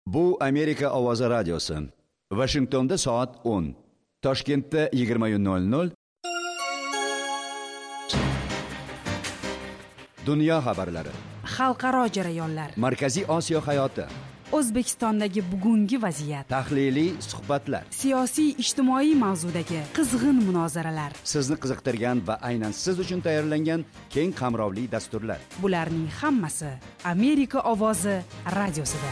Bu Amerika ovozi radiosi. Washingtonda soat 10, Toshkentda 20:00. Dunyo xabarlari. Xalqaro jarayonlar. Markaziy Osiyo hayoti. O'zbekistondagi bugungi vaziyat. Tahliliy suhbatlar. Siyosiy ijtimoiy mavzudagi qizg'in munozaralar. Sizni qiziqtirgan va aynan siz uchun tayyorlangan keng qamrovli dasturlar. Bularning hammasi Amerika ovozi radiosida.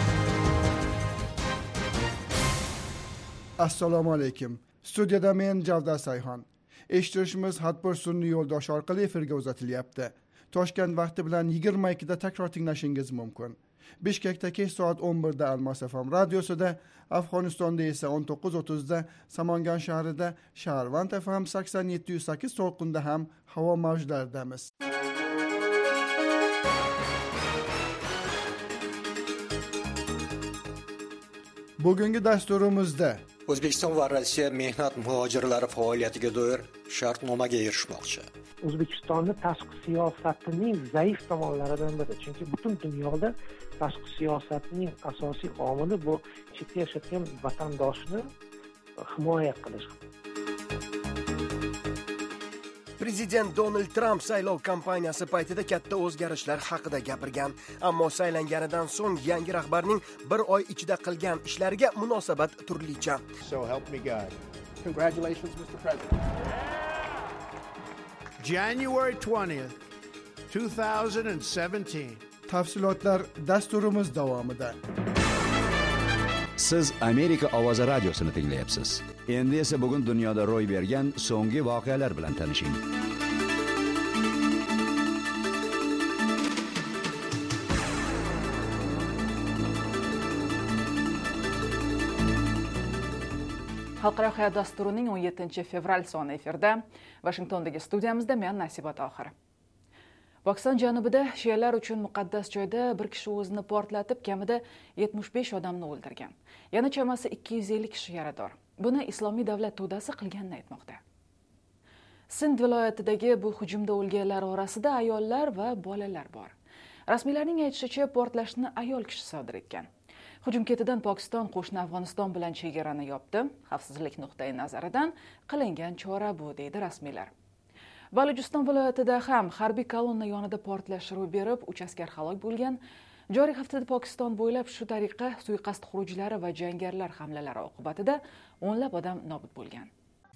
Assalomu alaykum. Studiyada men Javdar Sayxon. Eshittirishimiz Hatpur sun'iy yo'ldosh orqali efirga uzatilyapti. Toshkent vaqti bilan 22 da takror tinglashingiz mumkin. Bishkekda kech soat 11 da Almos FM radiosida, Afg'onistonda esa 19:30 da Samangan shahrida, Shahrvand FM 87.8 to'lqinda ham havo mavjlaridamiz. Bugungi dasturimizda O'zbekiston va Rossiya mehnat muhojirlari faoliyatiga doir shartnomaga erishmoqchi. O'zbekistonning tashqi siyosatining zaif tomonlaridan biri. Chunki butun dunyoda tashqi siyosatning asosiy omili bu chetda yashayotgan vatandoshni himoya qilish. Prezident Donald Trump saylov kampaniyasi paytida katta o'zgarishlar haqida gapirgan, ammo saylanganidan so'ng yangi rahbarning bir oy ichida qilgan ishlariga munosabat turlicha. So help me God. Congratulations, Mr. President. January 20th, 2017. Tafsilotlar dasturimiz davomida. Siz Amerika ovozi radiosini tinglayapsiz. Endi esa bugun dunyoda ro'y bergan so'nggi voqealar bilan tanishing. Xalqaro hayot dasturining 17 fevral soni efirda Washingtondagi studiyamizda men Nasiba Tohir. Pokiston janubida shialar uchun muqaddas joyda bir kishi o'zini portlatib, kamida 75 odamni o'ldirgan. Yana chamasi 250 kishi yarador. Buni Islomiy davlat to'dasi qilganini aytmoqda. Sind viloyatidagi bu hujumda o'lganlar orasida ayollar va bolalar bor. Rasmiylarning aytishicha, portlashni ayol kishi sodir etgan. Hujum ketidan Pokiston qo'shni Afg'oniston bilan chegarani yopdi. Xavfsizlik nuqtai nazaridan qilingan chora bu, deydi rasmiylar. Balujiston viloyatida ham harbiy kolonna yonida portlash ro'y berib, 3 askar halok bo'lgan. Joriy haftada Pokiston bo'ylab shu tariqa suiqasd xurujlari va jangarilar hamlalari oqibatida o'nlab odam nobud bo'lgan.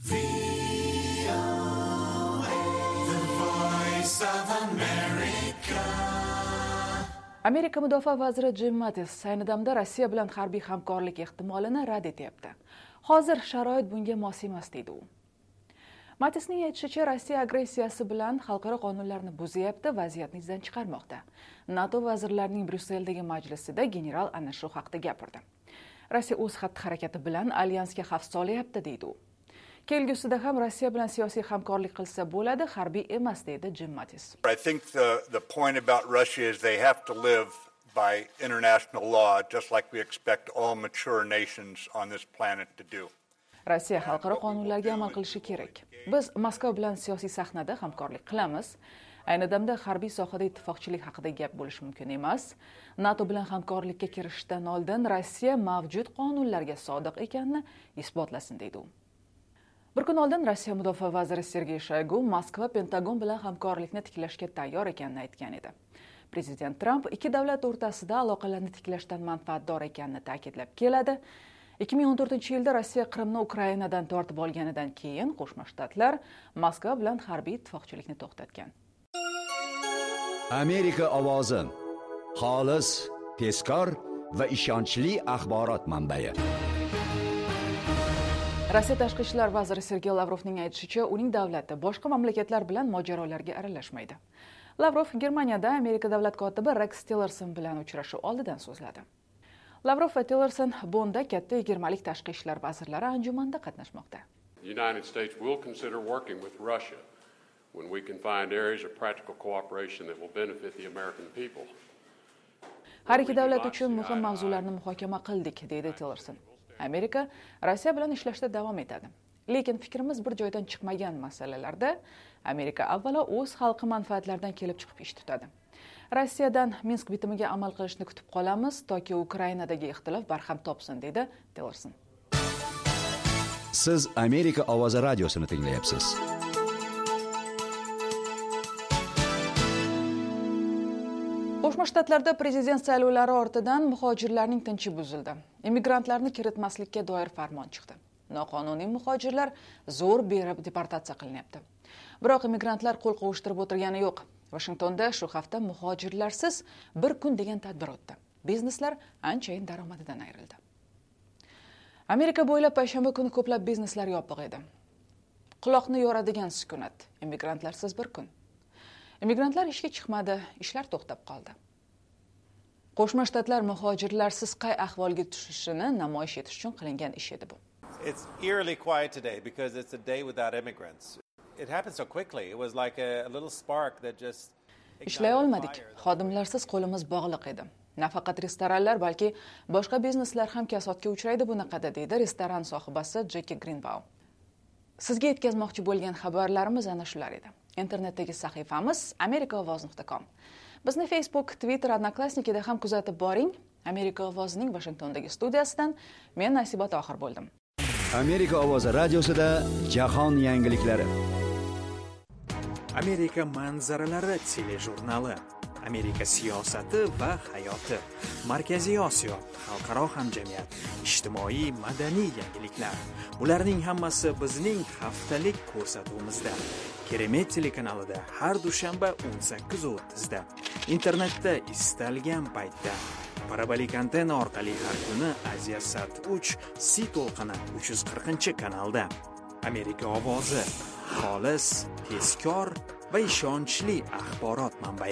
Amerika mudofaa vaziri Jim Mattis ayni damda Rossiya bilan harbiy hamkorlik ehtimolini rad etyapti. Hozir sharoit bunga mos emas, deydi u. Mattisning aytishicha, Rossiya agressiyasi bilan xalqaro qonunlarni buzyapti, vaziyatni izdan chiqarmoqda. NATO vazirlarining Bryusseldagi majlisida general ana shu haqda gapirdi. Rossiya o'z xatti-harakati bilan alyansga xavf solyapti, deydi u. Kelgusida ham Rossiya bilan siyosiy hamkorlik qilsa bo'ladi, harbiy emas, deydi Jim Mattis. I think the point about Russia is they have to live by international law, just like we expect all mature nations on this planet to do. Rossiya xalqaro qonunlarga amal qilishi kerak. Biz Moskva bilan siyosiy sahnada hamkorlik qilamiz. Ayni damda harbiy sohada ittifoqchilik haqida gap bo'lishi mumkin emas. NATO bilan hamkorlikka kirishdan oldin Rossiya mavjud qonunlarga sodiq ekanini isbotlasin, deydi u. Bir kun oldin Rossiya mudofaa vaziri Sergey Shoigu Moskva Pentagon bilan hamkorlikni tiklashga tayyor ekanini aytgan edi. Prezident Trump ikki davlat o'rtasida aloqalarni tiklashdan manfaatdor ekanini ta'kidlab keladi. 2014-yilda Rossiya Qrimni Ukrainadan tortib olganidan keyin Qo'shma Shtatlar Moskva bilan harbiy ittifoqchilikni to'xtatgan. Amerika ovozi. Xolis, tezkor va ishonchli axborot manbai. Rossiya tashqi ishlar vaziri Sergey Lavrovning aytishicha, uning davlati boshqa mamlakatlar bilan mojarolarga aralashmaydi. Lavrov Germaniyada Amerika davlat kotibi Rex Tillerson bilan uchrashuv oldidan so'zladi. Lavrov va Tillerson Bonnda katta 20lik tashqi ishlar vazirlari anjumanida qatnashmoqda. The United States will consider working with Russia when we can find areas of practical cooperation that will benefit the American people. Har ikki davlat uchun muhim mavzularni muhokama qildik, deydi Tillerson. Amerika Rossiya bilan ishlashda davom etadi. Lekin fikrimiz bir joydan chiqmagan masalalarda Amerika avvalo o'z xalqi manfaatlaridan kelib chiqib ish tutadi. Rossiyadan Minsk bitimiga amal qilishni kutib qolamiz, toki Ukrainadagi ixtilof barham topsin, deydi Tillerson. Siz Amerika ovozi radiosini tinglayapsiz. Qo'shma Shtatlarda prezident saylovlari ortidan muhojirlarning tinchi buzildi. Immigrantlarni kiritmaslikka doir farmon chiqdi. Noqonuniy muhojirlar zo'r berib deportatsiya qilinyapti. Biroq immigrantlar qo'l qovushtirib o'tirgani yo'q. Washingtonda shu hafta muhojirlarsiz bir kun degan tadbir o'tdi. Bizneslar anchayin daromadidan ayrildi. Amerika bo'ylab payshanba kuni ko'plab bizneslar yopiq edi. Quloqni yoradigan sukunat. Immigrantlarsiz bir kun. Immigrantlar ishga chiqmadi, ishlar to'xtab qoldi. Qo'shma Shtatlar muhojirlarsiz qay ahvolga tushishini namoyish etish uchun qilingan ish edi bu. It's eerily quiet today because it's a day without immigrants. It happened so quickly. It was like a little spark that just Ishlay olmadik. Xodimlarsiz qo'limiz bog'liq edi. Nafaqat restoranlar, balki boshqa bizneslar ham kasodga uchraydi bunaqada, deydi restoran sohibasi Jeki Greenbaum. Sizga yetkazmoqchi bo'lgan xabarlarimiz ana shular edi. Internetdagi sahifamiz amerikaovoz.com. Bizni Facebook, Twitter, Odnoklassnikida ham kuzatib boring. Amerika ovozining Washingtondagi studiyasidan men Nasiba Tohir bo'ldim. Amerika ovozi radiosida jahon yangiliklari. Amerika manzaralari telejurnali. Amerika siyosati va hayoti. Markaziy Osiyo, xalqaro hamjamiyat, ijtimoiy, madaniy yangiliklar. Ularning hammasi bizning haftalik ko'rsatuvimizda. Keremet telekanalida har dushanba 18:30 da. Internetda istalgan paytda. Parabolik antenna orqali har kuni Aziya-Sat 3 C to'lqini 340-kanalda. Amerika ovozi, xolis, tezkor va ishonchli axborot manbai.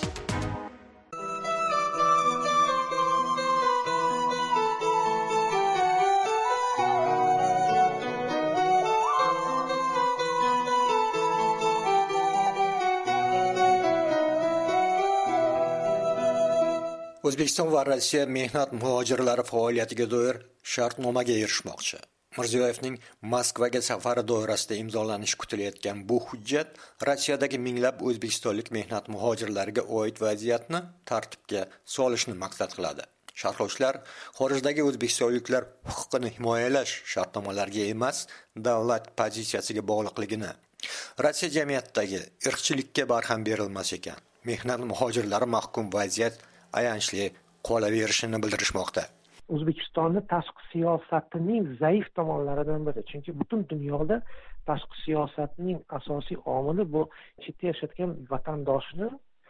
O'zbekiston va Rossiya mehnat muhojirlari faoliyatiga doir shartnomaga erishmoqchi. Mirziyoyevning Moskvaga safari doirasida imzolanishi kutilayotgan bu hujjat Rossiyadagi minglab o'zbekistonlik mehnat muhojirlariga oid vaziyatni tartibga solishni maqsad qiladi. Sharhlovchilar xorijdagi o'zbekistonliklar huquqini himoyalash shartnomalarga emas, davlat pozitsiyasiga bog'liqligini, Rossiya jamiyatidagi irqchilikka barham berilmas ekan, mehnat muhojirlari mahkum vaziyat ayanchli qolaverishini bildirishmoqda. O'zbekistonni tashqi siyosatining zaif tomonlaridan biri. Chunki butun dunyoda tashqi siyosatning asosiy omili bu chetda yashayotgan vatandoshni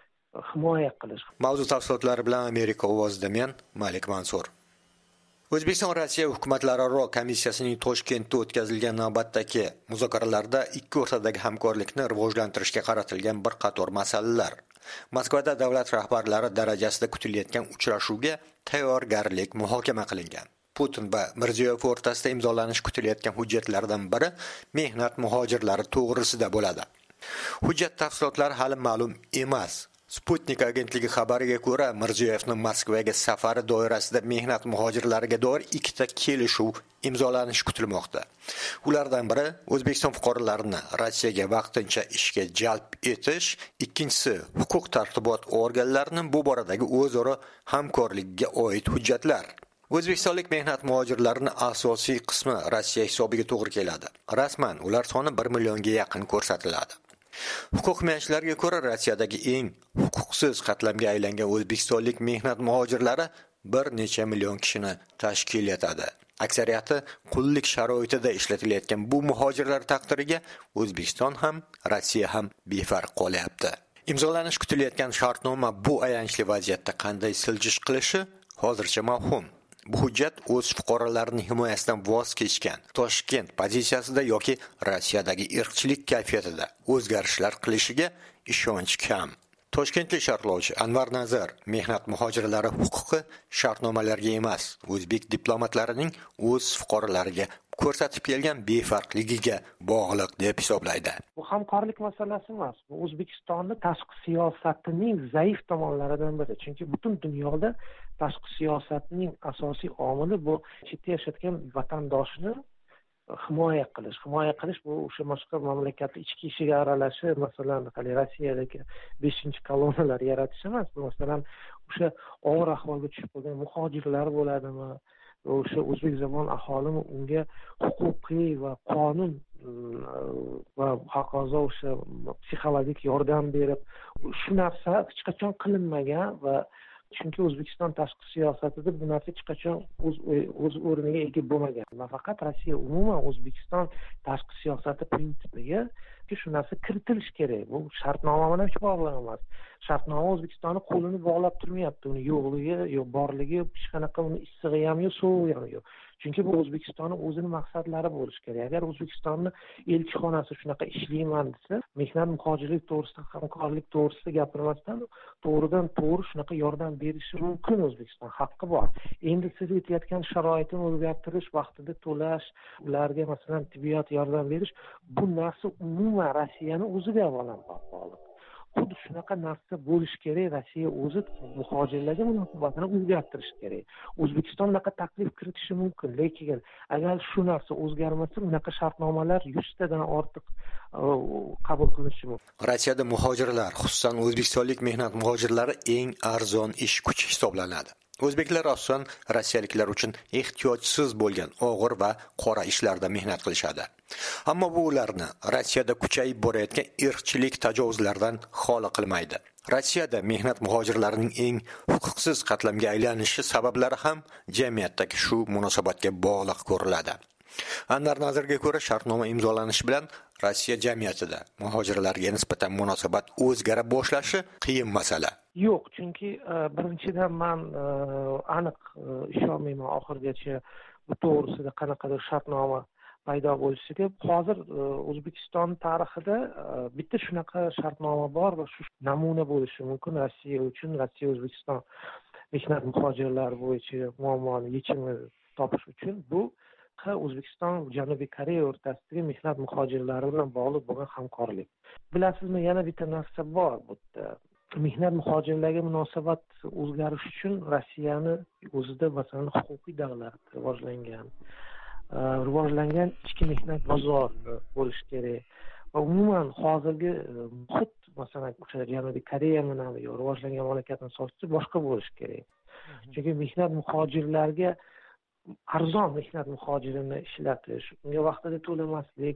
himoya qilish. Mavzu tafsilotlari bilan Amerika ovozida men Malik Mansur. O'zbekiston Rossiya hukumatlararo komissiyasining Toshkentda o'tkazilgan navbatdagi muzokaralarda ikki o'rtadagi hamkorlikni rivojlantirishga qaratilgan bir qator masalalar, Moskvada davlat rahbarlari darajasida kutilayotgan uchrashuvga tayyorgarlik muhokama qilingan. Putin va Mirziyoyev o'rtasida imzolanish kutilayotgan hujjatlardan biri mehnat muhojirlari to'g'risida bo'ladi. Hujjat tafsilotlari hali ma'lum emas. Sputnik agentligi xabariga ko'ra, Mirziyoyevning Moskvaga safari doirasida mehnat muhojirlariga doir ikkita kelishuv imzolanishi kutilmoqda. Ulardan biri O'zbekiston fuqarolarini Rossiyaga vaqtincha ishga jalb etish, ikkinchisi huquq tartibot organlarining bu boradagi o'zaro hamkorligiga oid hujjatlar. O'zbekistonlik mehnat muhojirlarining asosiy qismi Rossiya hisobiga to'g'ri keladi. Rasman ular soni 1 millionga yaqin ko'rsatiladi. Huquq himoyachilarga ko'ra, Rossiyadagi eng huquqsiz qatlamga aylangan o'zbekistonlik mehnat muhojirlari bir necha million kishini tashkil etadi. Aksariyati qullik sharoitida ishlatilayotgan bu muhojirlar taqdiriga O'zbekiston ham, Rossiya ham befarq qolyapti. Imzolanish kutilayotgan shartnoma bu ayanchli vaziyatda qanday siljish qilishi hozircha mavhum. Bu hujjat o'z fuqarolarining himoyasidan voz kechgan Toshkent pozitsiyasida yoki Rossiyadagi irqchilik kayfiyatida o'zgarishlar qilishiga ishonch kam. Toshkentlik sharhlovchi Anvar Nazar mehnat muhojirlari huquqi shartnomalarga emas, o'zbek diplomatlarining o'z fuqarolariga ko'rsatib kelgan befarqligiga bog'liq deb hisoblaydi. Bu hamkorlik masalasi emas. Bu O'zbekistonning tashqi siyosatining zaif tomonlaridan biri. Chunki butun dunyoda tashqi siyosatning asosiy omili bu chetda yashayotgan vatandoshni himoya qilish bu o'sha boshqa mamlakatni ichki ishiga aralashish, masalan Rossiyadagi 5-kolonnalar yaratish emas. Bu masalan o'sha og'ir ahvolga tushib qolgan muhojirlar bo'ladimi, o'sha o'zbek zamon aholimi unga huquqiy va qonun va hokazo o'sha psixologik yordam berib, shu narsa hech qachon qilinmagan va chunki O'zbekiston tashqi siyosatida bu narsa hech qachon o'z o'rniga ega bo'lmagan. Va faqat Rossiya umuman O'zbekiston tashqi siyosati prinsipiga shu narsa kiritilishi kerak. Bu shartnoma bilan hech bog'liq emas. Shartnoma O'zbekistonni qo'lini bog'lab turmayapti. Uni yo'qligi, yo'q borligi, hech qanaqa uni issig'i ham yo'q, sovug'i ham yo'q. Chunki bu O'zbekistonning o'zining maqsadlari bo'lishi kerak. Agar O'zbekistonning elchixonasi shunaqa ishlayman desa, mehnat muhojirlik to'g'risida, hamkorlik to'g'risida gapirmasdan to'g'ridan to'g'ri shunaqa yordam berishi mumkin. O'zbekiston haqqi bor. Endi siz aytayotgan sharoitni o'zgartirish, vaqtida to'lash, ularga masalan tibbiyot yordam berish, bu narsa umuman Rossiyani o'ziga avvalambor bog'liq. Xuddi shunaqa narsa bo'lishi kerak. Rossiya o'zi muhojirlarga munosabatini o'zgartirishi kerak. O'zbekiston unaqa taklif kiritishi mumkin, lekin agar shu narsa o'zgarmasa, unaqa shartnomalar 100 tadan ortiq qabul qilinishi mumkin. Rossiyada muhojirlar, xususan o'zbekistonlik mehnat muhojirlari eng arzon ish kuchi hisoblanadi. O'zbeklar asosan rossiyaliklar uchun ehtiyojsiz bo'lgan og'ir va qora ishlarda mehnat qilishadi. Ammo bu ularni Rossiyada kuchayib borayotgan irqchilik tajovuzlaridan xoli qilmaydi. Rossiyada mehnat muhojirlarining eng huquqsiz qatlamga aylanishi sabablari ham jamiyatdagi shu munosabatga bog'liq ko'riladi. Anvar Nazirga ko'ra, shartnoma imzolanishi bilan Rossiya jamiyatida muhojirlarga nisbatan munosabat o'zgara boshlashi qiyin masala. Yo'q, chunki birinchidan men aniq ishonmayman oxirgacha bu to'g'risida qanaqadir shartnoma paydo bo'lishiga. Hozir O'zbekiston tarixida bitta shunaqa shartnoma bor va shu namuna bo'lishi mumkin Rossiya uchun. Rossiya O'zbekiston mehnat muhojirlari bo'yicha muammoni yechimini topish uchun bu O'zbekiston Janubiy Koreya o'rtasidagi mehnat muhojirlari bilan bog'liq bo'lgan hamkorlik. Bilasizmi, yana bitta narsa bor bu yerda. Mehnat muhojirlarga munosabat o'zgarish uchun Rossiyani o'zida masalan huquqiy davlat rivojlangan ichki mehnat bozori bo'lishi kerak. Va umuman hozirgi muhit masalan o'sha Janubiy Koreya bilan yo rivojlangan mamlakatni hisobida boshqa bo'lishi kerak. Chunki mehnat muhojirlarga arzon mehnat muhojirini ishlatish, unga vaqtida to'lamaslik,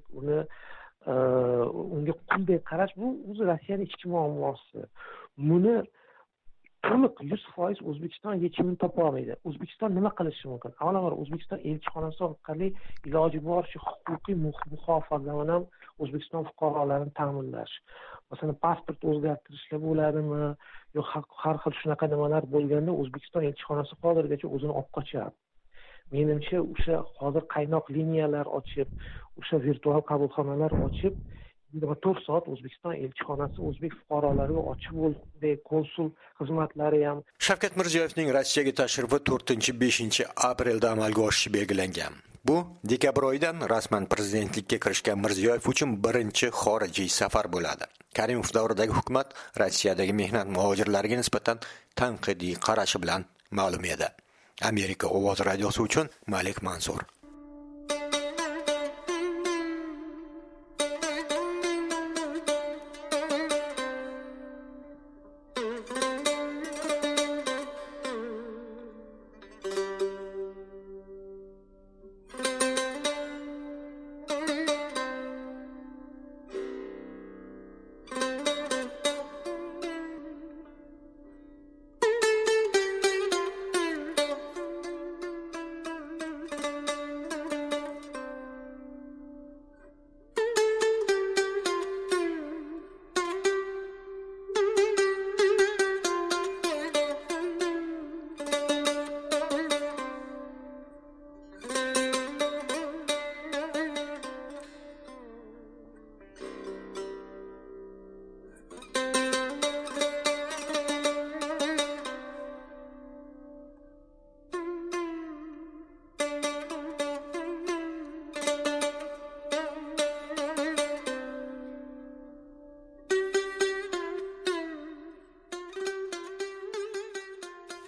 unga quldek qarash bu o'zi Rossiyaning ichki muammosi. Buni to'liq 100% O'zbekiston yechimini topa olmaydi. O'zbekiston nima qilishi mumkin? Avvalambor O'zbekiston elchixonasi orqali iloji boricha huquqiy muhofaza bilan O'zbekiston fuqarolarini ta'minlash. Masalan, pasport o'zgartirishlar bo'ladimi, yo'q har xil shunaqa nimalar bo'lganda O'zbekiston elchixonasi hozirgacha o'zini olib qochyapti. Menimcha o'sha hozir qaynoq liniyalar ochib, o'sha virtual qabulxonalar ochib, 24 soat O'zbekiston elchixonasi o'zbek fuqarolariga ochiq bo'ldi, konsul xizmatlari ham. Shavkat Mirziyoyevning Rossiyaga tashrifi 4-5 aprelda amalga oshishi belgilangan. Bu dekabr oyidan rasman prezidentlikka kirishgan Mirziyoyev uchun birinchi xorijiy safar bo'ladi. Karimov davridagi hukumat Rossiyadagi mehnat muhojirlariga nisbatan tanqidiy qarashi bilan ma'lum edi. Amerika ovoz radiosi uchun Malik Mansur.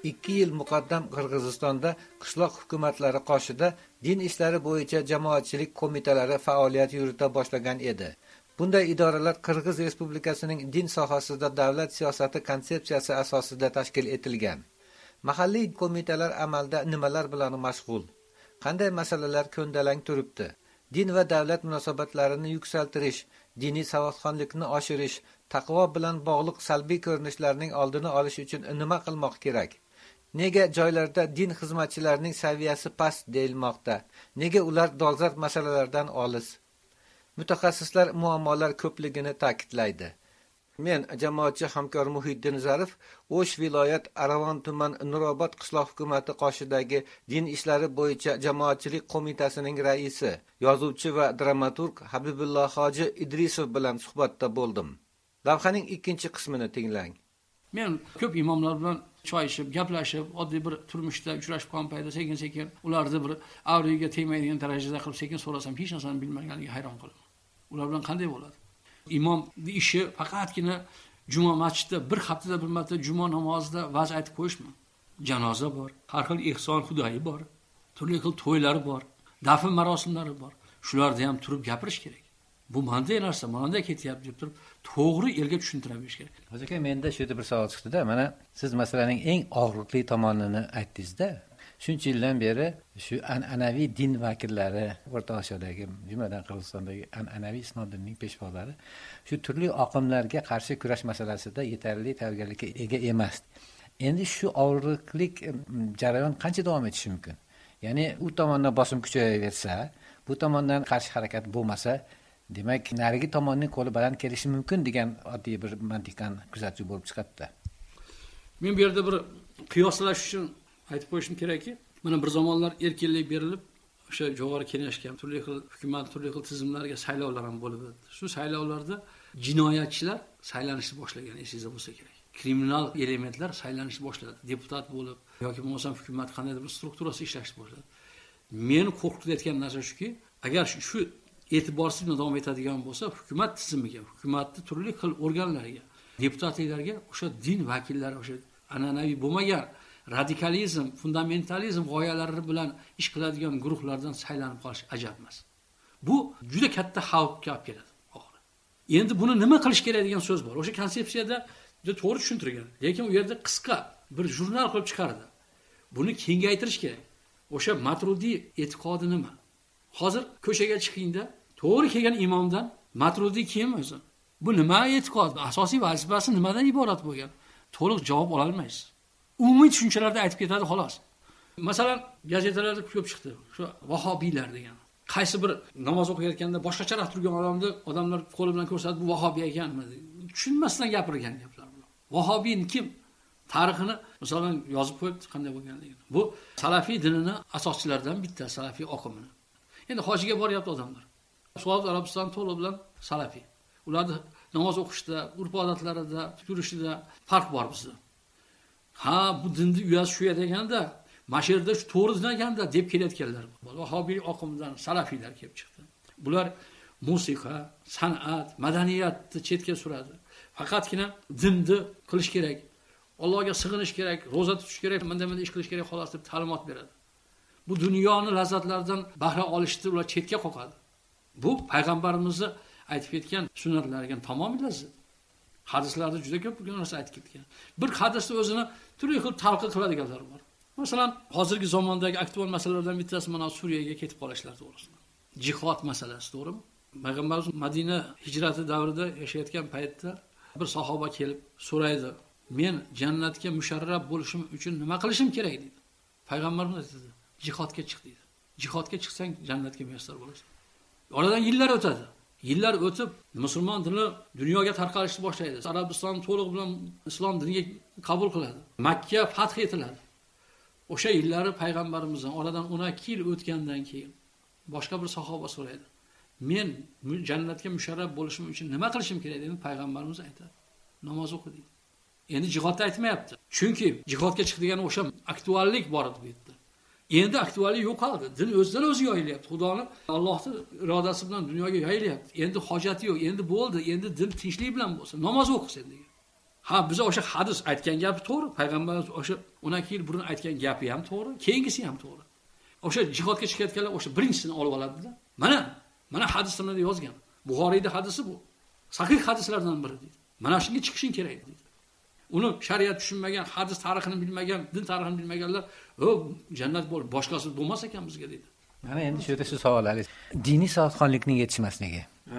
2 yil muqaddam Qirg'izistonda qishloq hukumatlari qoshida din ishlari bo'yicha jamoatchilik qo'mitalari faoliyat yurita boshlagan edi. Bunday idoralar Qirg'iz Respublikasining din sohasida davlat siyosati konsepsiyasi asosida tashkil etilgan. Mahalliy qo'mitalar amalda nimalar bilan mashg'ul? Qanday masalalar ko'ndalang turibdi? Din va davlat munosabatlarini yuksaltirish, diniy savodxonlikni oshirish, taqvo bilan bog'liq salbiy ko'rinishlarning oldini olish uchun nima qilmoq kerak? Nega joylarda din xizmatchilarining saviyasi past deyilmoqda? Nega ular dolzarb masalalardan olis? Mutaxassislar muammolar ko'pligini ta'kidlaydi. Men jamoatchi hamkor Muhiddin Zarif, O'sh viloyat Aravon tuman Nurobod qishloq hukumati qoshidagi din ishlari bo'yicha jamoatchilik qo'mitasining raisi, yozuvchi va dramaturg Habibulloh Hoji Idrisov bilan suhbatda bo'ldim. Lavhaning ikkinchi qismini tinglang. Men ko'p imomlar bilan choy ichib, gaplashib, oddiy bir turmushda uchrashib qolgan paytda sekin-sekin ularni bir avriga tegmaydigan darajada qilib sekin so'rasam, hech narsani bilmaganiga hayron qolaman. Ular bilan qanday bo'ladi? Imom ishi faqatgina juma masjidda bir haftada bir marta juma namozida va'z aytib qo'yishmi? Janoza bor, har xil ehson xudoyi bor, turli xil to'ylar bor, dafn marosimlari bor. Shularda ham turib gapirish kerak. Bu manday narsa, mana ketyapti deb turib, to'g'ri elga tushuntira berish kerak. Hozir menda shu yerda bir savol chiqdi-da, mana siz masalaning eng og'riqli tomonini aytdingiz-da. Shuncha yildan beri shu an'anaviy din vakillari, O'rta Osiyodagi, jumladan Qirg'izistondagi an'anaviy islom dinining peshvolari shu turli oqimlarga qarshi kurash masalasida yetarli tayyorgarlikka ega emas. Endi shu og'riqli jarayon qancha davom etishi mumkin? Ya'ni u tomondan bosim kuchayaversa, bu tomondan qarshi harakat bo'lmasa, demak, narigi tomonning qo'li baland kelishi mumkin degan oddiy bir mantiqan kuzatuv bo'lib chiqadi. Men bu yerda bir qiyoslash uchun aytib qo'yishim kerakki, mana bir zamonlar erkinlik berilib, o'sha jo'g'ori kengashga turli xil hukumat, turli xil tizimlarga saylovlar ham bo'lib o'tdi. Shu saylovlarda jinoyatchilar saylanishni boshlagan, esingizda bo'lsa kerak. Kriminal elementlar saylanishni boshladi. Deputat bo'lib yoki bo'lmasa hukumat qandaydir bir strukturasi ishlashni boshladi. Meni qo'rqitayotgan narsa shuki, agar shu e'tiborsiz davom etadigan bo'lsa, hukumat tizimiga, hukumatning turli xil organlariga, deputatlarga o'sha din vakillari, o'sha an'anaviy bo'lmagan radikalizm, fundamentalizm g'oyalari bilan ish qiladigan guruhlardan saylanib qolish ajab emas. Bu juda katta xavfga olib keladi. Endi buni nima qilish kerak degan so'z bor. O'sha konsepsiyada juda to'g'ri tushuntirgan. Lekin u yerda qisqa bir jurnal qilib chiqardi. Buni kengaytirish kerak. O'sha Matrudiy e'tiqodi nima? Hozir ko'chaga chiqingda, to'g'ri kelgan imomdan Matrudiy kim o'zi? Bu nima e'tiqod? Asosiy vazifasi nimadan iborat bo'lgan? To'liq javob ola olmaysiz. Umumiy tushunchalarda aytib ketadi xolos. Masalan, gazetalarda ko'p chiqdi. Shu vahobiylar degan. Qaysi bir namoz o'qiyotganda boshqacharoq turgan odamlar qo'li bilan ko'rsatib, bu vahobiy ekanmi? Tushunmasdan gapirgan gaplar bular. Vahobiy kim? Tarixini masalan yozib qo'yibdi qanday bo'lganligini. Bu salafiy dinini asoschilaridan bitta, salafiy oqimini. Endi hojiga boryapti odamlar. Saudiya Arabiston to'liq bilan salafiy. Ularning namoz o'qishda, urf-odatlarida, turishida farq bor bizda. Ha, bu dinni uyasi shu yer deganda, masherda shu to'g'ri din ekanda deb kelayotganlar bor. Vahobiy oqimdan salafiylar kelib chiqdi. Bular musiqa, san'at, madaniyatni chetga suradi. Faqatgina dinni qilish kerak. Allohga sig'inish kerak, roza tutish kerak, bunday ish qilish kerak xolos deb ta'limot beradi. Bu dunyoni lazzatlaridan bahra olishni ular chetga qo'yadi. Bu payg'ambarimizning aytib ketgan sunnatlariga tamomila zid. Hadislarda juda ko'p bu narsa aytib ketgan. Bir hadisda o'zini turli xil talqin qiladiganlar bor. Masalan, hozirgi zamondagi aktual masalalardan bittasi mana Suriyaga ketib qolishlar to'g'risida. Jihod masalasi, to'g'rimi? Payg'ambarimiz Madina hijrati davrida yashayotgan paytda bir sahoba kelib so'raydi: "Men jannatga musharraf bo'lishim uchun nima qilishim kerak?" dedi. Payg'ambarimiz aytdi: "Jihodga chiq" dedi. Jihodga chiqsang jannatga muyassar bo'lasan. Oradan yillar o'tadi. Yillar o'tib, musulmon dini dunyoga tarqalishni boshlaydi. Arabiston to'liq bilan islom diniga qabul qiladi. Makka fath etiladi. O'sha yillari payg'ambarimizdan oradan 12 yil o'tgandan keyin boshqa bir sahoba so'raydi: "Men jannatga musharraf bo'lishim uchun nima qilishim kerak?" dedi. Payg'ambarimiz aytadi: "Namoz o'qi" dedi. Endi jihodda aytmayapti. Chunki jihodga chiq degan o'sha aktuallik bor edi bu yerda. Endi aktuallik yo'qoldi. Din o'zidan o'zi yoyilyapti. Xudoning Allohning irodasi bilan dunyoga yoyilyapti. Endi hojati yo'q. Endi bo'ldi. Endi din tinchlik bilan bo'lsin. Namoz o'qisin degan. Ha, biz o'sha hadis aytgan gapi to'g'ri, payg'ambarimiz o'sha 12 yil burun aytgan gapi ham to'g'ri, keyingisi ham to'g'ri. O'sha jihodga chiqayotganlar o'sha birinchisini olib oladida. Mana hadislarda yozgan. Buxoriyda hadisi bu. Sahih hadislardan biri deydi. Mana shunga chiqishing kerak deydi. Uni shariat tushunmagan, hadis tarixini bilmagan, din tarixini bilmaganlar, jannat bo'l, boshqasi bo'lmas ekan bizga deydi. Mana endi shu yerda savollar. Diniy savodxonlikning yetishmasligi,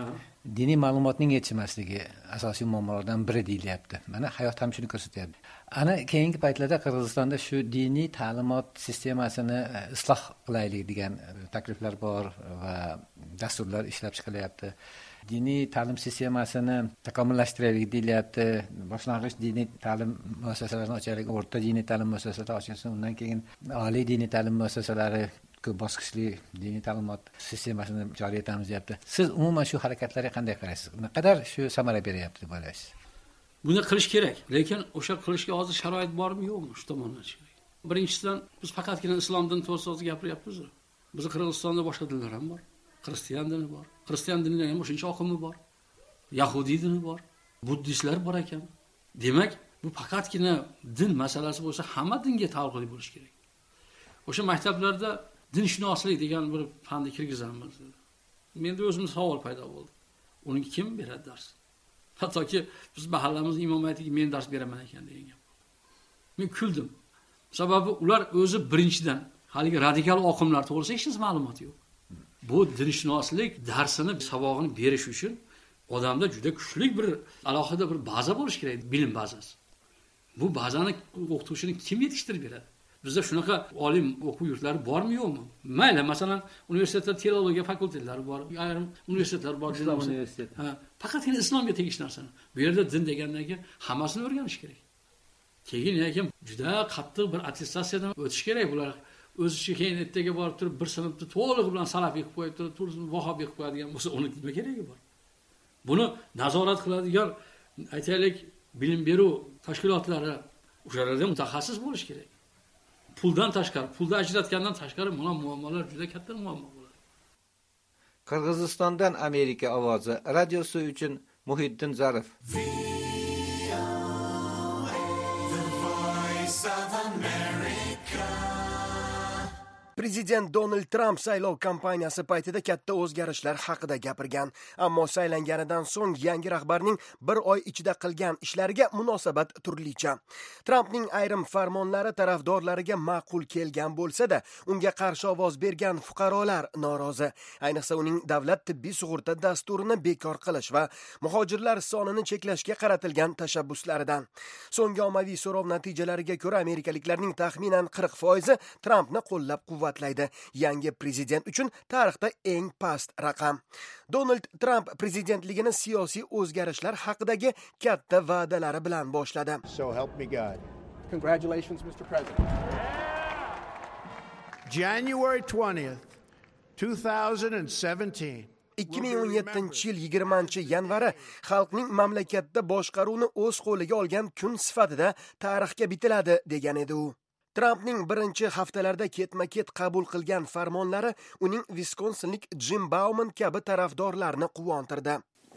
diniy ma'lumotning yetishmasligi asosiy muammolardan biri deyilyapti. Mana hayot ham shuni ko'rsatyapti. Ana keyingi paytlarda Qirg'izistonda shu diniy ta'limot sistemasini isloh qilaylik degan takliflar bor va dasturlar ishlab chiqilyapti. Diniy ta'lim sistemasini takomillashtiraylik deyilyapti. Boshlang'ich diniy ta'lim muassasalarini ochaylik, o'rta diniy ta'lim muassasalari ochilsin, undan keyin oliy diniy ta'lim muassasalari, ko'p bosqichli diniy ta'limot sistemasini joriy etamiz deyapti. Siz umuman shu harakatlarga qanday qaraysiz? Naqadar shu samara beryapti deb o'ylaysiz? Buni qilish kerak, lekin o'sha qilishga hozir sharoit bormi yo'qmi shu tomondan kerak. Birinchidan biz faqatgina islom dini to'g'risida gapiryapmiz. Bizning Qirg'izistonda boshqa dinlar ham bor. Xristian dini bor. Xristian dinining ham o'shancha oqimi bor. Yahudiy dini bor. Buddistlar bor ekan. Demak, bu faqatgina din masalasi bo'lsa, hamma dinga taalluqli bo'lish kerak. O'sha maktablarda dinshunoslik degan bir fanni kirgizamiz. Menda o'zimda savol paydo bo'ldi. Uni kim beradi dars? Hattoki biz mahallamiz imom aytdiki, men dars beraman ekan degan gap. Men kuldim. Sababi ular o'zi birinchidan haligi radikal oqimlar to'g'risida hech narsa ma'lumot yo'q. Bu dinshunoslik darsini, savog'ini berish uchun odamda juda kuchli bir alohida bir baza bo'lish kerak, bilim bazasi. Bu bazani o'qituvchini kim yetishtirib beradi? Bizda shunaqa oliy o'quv yurtlari bormi yo'qmi? Mayli, masalan, universitetda teologiya fakultetlari bor, ayrim universitetlar bor, islom universiteti. Faqatgina islomga tegishli narsani. Bu yerda din degandan keyin hammasini o'rganish kerak. Keyin juda qattiq bir attestatsiyadan o'tish kerak bular. O'zicha keyin ertaga borib turib bir sinfni to'liq bilan salafiy qilib qo'yib turib, turisini vahobiy qilib qo'yadigan bo'lsa, uni nima keragi bor? Buni nazorat qiladigan, aytaylik, bilim beruv tashkilotlari o'shalarda mutaxassis bo'lish kerak. Puldan tashqari, pulni ajratgandan tashqari mana muammolar juda katta muammo bo'ladi. Qirg'izistondan Amerika ovozi radiosi uchun Muhiddin Zarif. Prezident Donald Trump saylov kampaniyasi paytida katta o'zgarishlar haqida gapirgan, ammo saylanganidan so'ng yangi rahbarning bir oy ichida qilgan ishlariga munosabat turlicha. Trumpning ayrim farmonlari tarafdorlariga ma'qul kelgan bo'lsa-da, unga qarshi ovoz bergan fuqarolar norozi. Ayniqsa uning davlat tibbiy sug'urta dasturini bekor qilish va muhojirlar sonini cheklashga qaratilgan tashabbuslaridan. So'nggi ommaviy so'rov natijalariga ko'ra, amerikaliklarning taxminan 40% Trumpni qo'llab-quvvatlaydi. Yangi prezident uchun tarixda eng past raqam. Donald Trump prezidentligini siyosiy o'zgarishlar haqidagi katta va'dalari bilan boshladi. So help me God. Congratulations, Mr. President. January 20th, 2017. 2017 yil 20-yanvari xalqning mamlakatda boshqaruvni o'z qo'liga olgan kun sifatida tarixga bitiladi degan edi u. Trumpning birinchi haftalarda ketma-ket qabul qilgan farmonlari uning Wisconsinlik Jim Bauman kabi tarafdorlarni quvontirdi.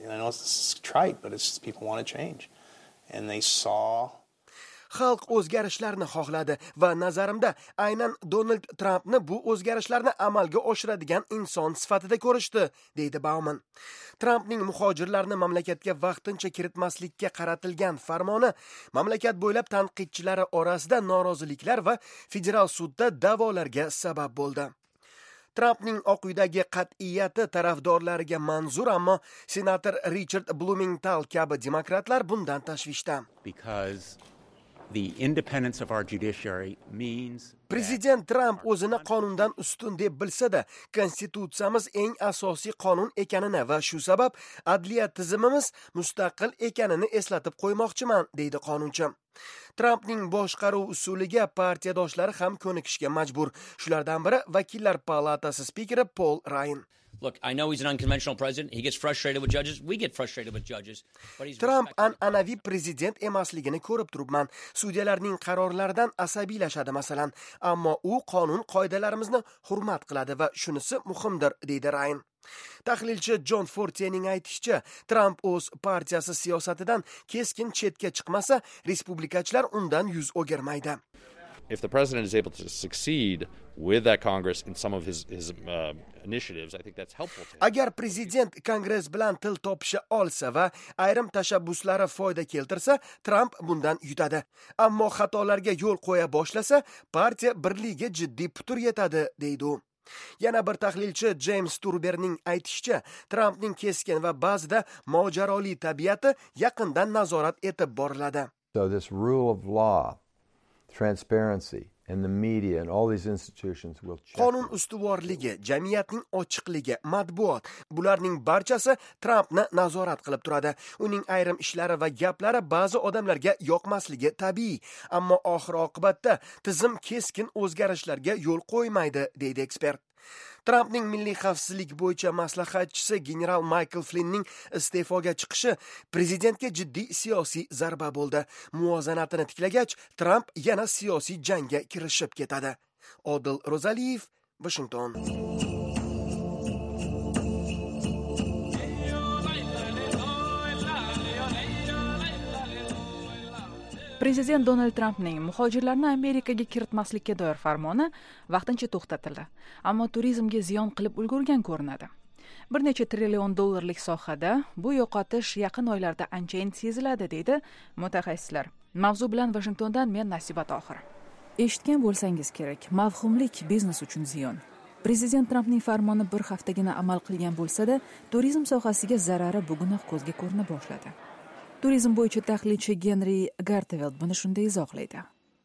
Xalq o'zgarishlarni xohladi va nazarimda aynan Donald Trumpni bu o'zgarishlarni amalga oshiradigan inson sifatida ko'rishdi, deydi Bauman. Trumpning muhojirlarni mamlakatga vaqtincha kiritmaslikka qaratilgan farmoni mamlakat bo'ylab tanqidchilari orasida noroziliklar va federal sudda da'volarga sabab bo'ldi. Trumpning Oq uydagi qat'iyati tarafdorlariga manzur, ammo senator Richard Blumenthal kabi demokratlar bundan tashvishda. The independence of our judiciary means Prezident Trump o'zini qonundan ustun deb bilsa-da, konstitutsiyamiz eng asosiy qonun ekanini va shu sabab adliya tizimimiz mustaqil ekanini eslatib qo'ymoqchiman, deydi qonunchi. Trumpning boshqaruv usuliga partiyadoshlari ham ko'nikishga majbur. Shulardan biri vakillar palatasi spikeri Paul Ryan. Look, I know he's an unconventional president. He gets frustrated with judges. We get frustrated with judges. Trump an'anaviy prezident emasligini ko'rib turibman. Sudyalarning qarorlaridan asabiylashadi masalan, ammo u qonun qoidalarimizni hurmat qiladi va shunisi muhimdir, deydi Ryan. Tahlilchi Jon Fortierning aytishicha, Trump o'z partiyasi siyosatidan keskin chetga chiqmasa, respublikachilar undan yuz o'girmaydi. If the president is able to succeed with that Congress in some of his initiatives, I think that's helpful to him. Agar prezident Kongress bilan til topisha olsa va ayrim tashabbuslari foyda keltirsa, Trump bundan yutadi. Ammo xatolarga yo'l qo'ya boshlasa, partiya birligiga jiddiy putur yetadi, deydi u. Yana bir tahlilchi James Turberning aytishicha, Trumpning keskin va ba'zida mojaroli tabiati yaqindan nazorat etib boriladi. So this rule of law, transparency and the media and all these institutions will check. Qonun ustuvorligi, jamiyatning ochiqligi, matbuot, bularning barchasi Trumpni nazorat qilib turadi. Uning ayrim ishlari va gaplari ba'zi odamlarga yoqmasligi tabiiy, ammo oxir-oqibatda tizim keskin o'zgarishlarga yo'l qo'ymaydi, deydi ekspert. Trumpning milliy xavfsizlik bo'yicha maslahatchisi general Michael Flynnning iste'foga chiqishi prezidentga jiddiy siyosiy zarba bo'ldi. Muvozanatini tiklagach, Trump yana siyosiy jangga kirishib ketadi. Odil Rozaliyev, Washington. Prezident Donald Trampning muhojirlarni Amerikaga kiritmaslikka doir farmoni vaqtincha to'xtatildi, ammo turizmga ziyon qilib ulgurgan ko'rinadi. Bir necha trillion dollarlik sohada bu yo'qotish yaqin oylarda anchayin seziladi, deydi mutaxassislar. Mavzu bilan Washingtondan men Nasiba Tohir. Eshitgan bo'lsangiz kerak, mavhumlik biznes uchun ziyon. Prezident Trampning farmoni bir haftagina amal qilgan bo'lsa-da, turizm sohasiga zarari bugunoq ko'zga ko'rina boshladi. Turizm bo'yicha tahlilchi Henry Garteveld buni shunday izohlaydi.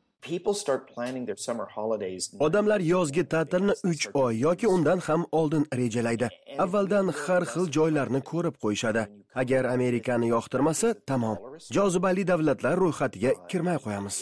Odamlar yozgi ta'tilni 3 oy yoki undan ham oldin rejalaydi. Avvaldan har xil joylarni ko'rib qo'yishadi. Agar Amerikani yoqtirmasa, tamom. Jozibali davlatlar ro'yxatiga kirmay qo'yamiz.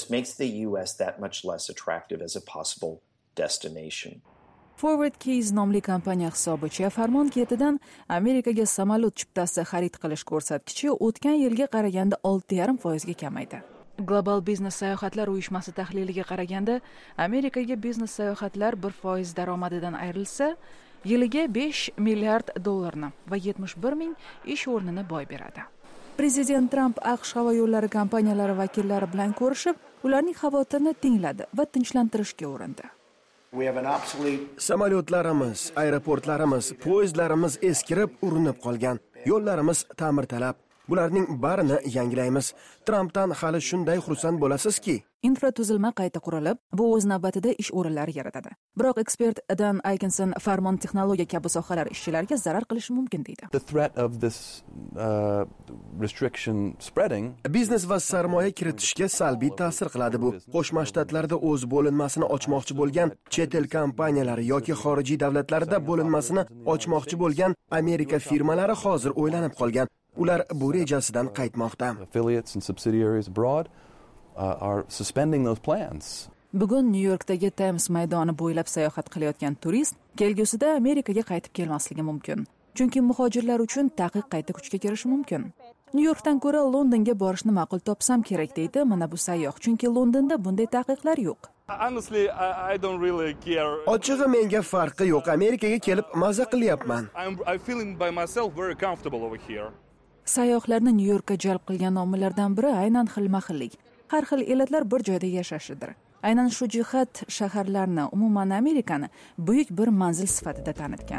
Forward Keys nomli kompaniya hisobicha farmon ketidan Amerikaga samolyot chiptasi xarid qilish ko'rsatkichi o'tgan yilga qaraganda 6,5% ga kamaydi. Global Business sayohatlar uyushmasi tahliliga qaraganda, Amerikaga biznes sayohatlar 1% daromadidan ayrilsa, yiliga 5 milliard dollarni va 71 ming ish o'rnini boy beradi. Prezident Trump AQSh havo yo'llari kompaniyalari vakillari bilan ko'rishib, ularning xavotirini tingladi va tinchlantirishga urindi. Samolyotlarimiz, aeroportlarimiz, poyezdlarimiz eskirib, urinib qolgan. Yo'llarimiz ta'mirtalab. Bularning barini yangilaymiz. Trumpdan hali shunday xursand bo'lasizki, infratuzilma qayta qurilib, bu o'z navbatida ish o'rinlari yaratadi. Biroq ekspert Dan Ikenson farmon texnologiya kabi sohalar ishchilariga zarar qilishi mumkin deydi. The threat of this restriction spreading, biznes va sarmoya kiritishga salbiy ta'sir qiladi bu. Qo'shma Shtatlarda o'z bo'linmasini ochmoqchi bo'lgan chet el kompaniyalari yoki xorijiy davlatlarda bo'linmasini ochmoqchi bo'lgan Amerika firmalari hozir o'ylanib qolgan. Ular bu rejasidan qaytmoqda. Affiliates and subsidiaries abroad are suspending those plans. Bugun New Yorkdagi Times maydoni bo'ylab sayohat qilayotgan turist kelgusida Amerikaga qaytib kelmasligi mumkin. Chunki muhojirlar uchun taqiq qayta kuchga kirishi mumkin. New Yorkdan ko'ra Londonga borishni ma'qul topsam kerak deydi mana bu sayyoh, chunki Londonda bunday taqiqlar yo'q. Honestly, I don't really care. Ochig'i menga farqi yo'q. Amerikaga kelib maza qilyapman. I'm feeling by myself very comfortable over here. Sayyohlarni New Yorkka jalb qilgan omillardan biri aynan xilma-xillik. Har xil elatlar bir joyda yashashidir. Aynan shu jihat shaharlarni, umuman Amerikani buyuk bir manzil sifatida tanitgan.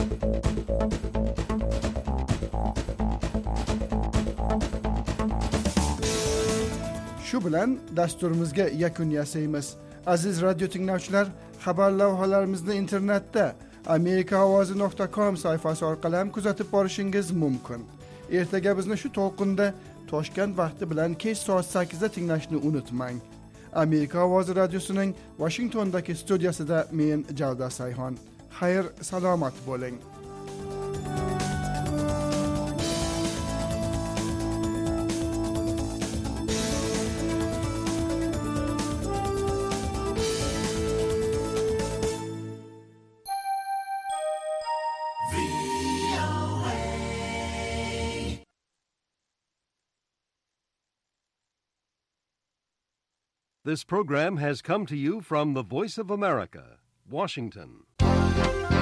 Shu bilan dasturimizga yakun yasaymiz. Aziz radio tinglovchilar, xabar lavhalarimizni internetda amerikaovozi.com sayfasi orqali ham kuzatib borishingiz mumkin. Ertaga bizni shu to'lqinda Toshkent vaqti bilan kech soat 8 da tinglashni unutmang. Amerika ovozi radiosining Washingtondagi studiyasida men Javda Sayxon. Xayr, salomat bo'ling. This program has come to you from the Voice of America, Washington.